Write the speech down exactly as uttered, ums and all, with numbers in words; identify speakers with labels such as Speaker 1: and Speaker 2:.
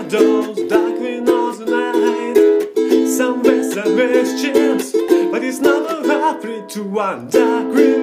Speaker 1: shadows darkening on the night. Some western chance, but it's not a hard to one dark green